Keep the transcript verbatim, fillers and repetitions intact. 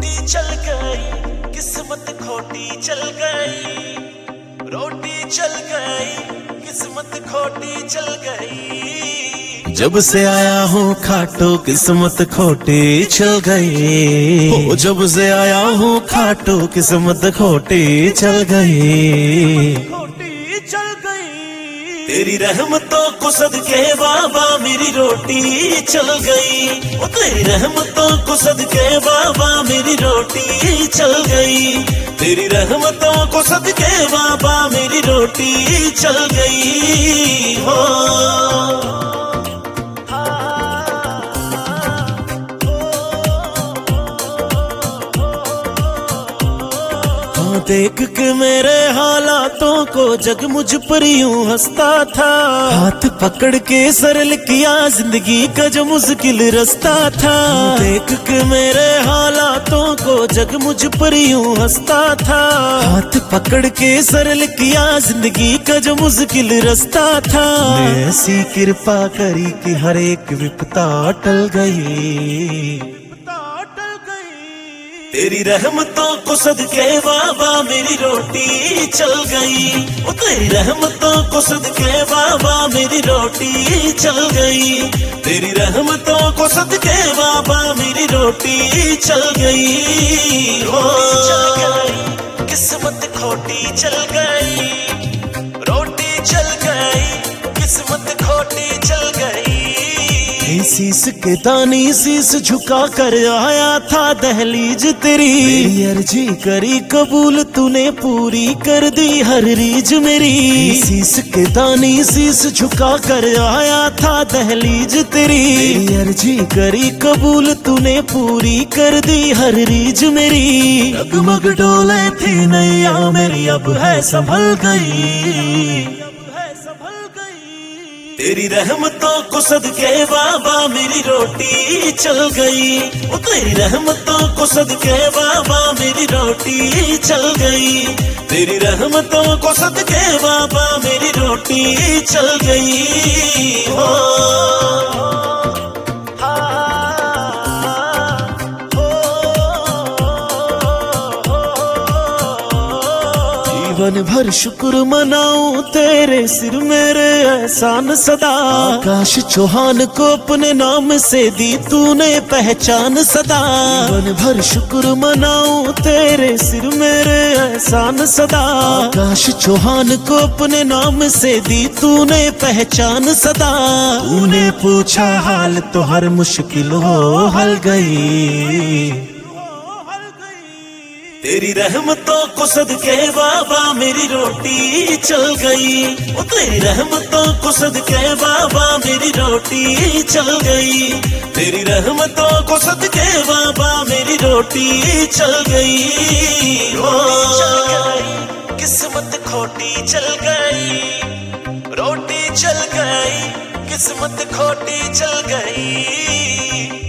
रोटी चल गई, किस्मत खोटी चल गई। रोटी चल गई, किस्मत खोटी चल गई। जब से आया हूँ खाटो किस्मत खोटी चल गई। हो जब से आया हूँ खाटो किस्मत खोटी चल गई। खोटी चल गई। तेरी रहमतों को सदके बाबा मेरी रोटी चल गई। ओ तेरी रहमतों को सदके बाबा मेरी रोटी चल गई। तेरी रहमतों को सदके बाबा मेरी रोटी चल गई। हो देख के मेरे हालातों को जग मुझ पर यूं हंसता था। हाथ पकड़ के सरल किया जिंदगी का जो मुश्किल रास्ता था। देख के मेरे हालातों को जग मुझ पर यूं हंसता था। हाथ पकड़ के सरल किया जिंदगी का जो मुश्किल रास्ता था। ऐसी कृपा करी कि हर एक विपता टल गई। तेरी रहमतों को सदके बाबा मेरी रोटी चल गई। ओ तेरी रहमतों को सदके बाबा मेरी रोटी चल गई। तेरी रहमतों को सदके बाबा मेरी रोटी चल गई। ओ चल गई, किस्मत खोटी चल गई। रोटी चल गई, किस्मत खोटी चल गई। शीश के दानी शीश झुका कर आया था दहलीज तेरी। मेरी अर्जी करी कबूल तूने पूरी कर दी हर रीज मेरी। शीश के दानी शीश झुका कर आया था दहलीज तेरी। मेरी अर्जी करी कबूल तूने पूरी कर दी हर रीज मेरी। डगमग डोले थी नैया मेरी अब है संभल गई। तेरी रहमतों को सदके बाबा मेरी रोटी चल गई। ओ तेरी रहमतों को सदके बाबा मेरी रोटी चल गई। तेरी रहमतों को सदके बाबा मेरी रोटी चल गई। हो जीवन भर शुक्र मनाऊं तेरे सिर मेरे एहसान सदा। आकाश चौहान को अपने नाम से दी तूने पहचान सदा। जीवन भर शुक्र मनाऊं तेरे सिर मेरे एहसान सदा। आकाश चौहान को अपने नाम से दी तूने पहचान सदा। तूने पूछा हाल तो हर मुश्किल हो हल गई। तेरी रहमतों को सदके बाबा मेरी रोटी चल गई। ओ तेरी रहमतों को सदके बाबा मेरी रोटी चल गई। तेरी रहमतों को सदके बाबा मेरी रोटी चल गई। ओ चल गई, किस्मत खोटी चल गई। रोटी चल गई, किस्मत खोटी चल गई।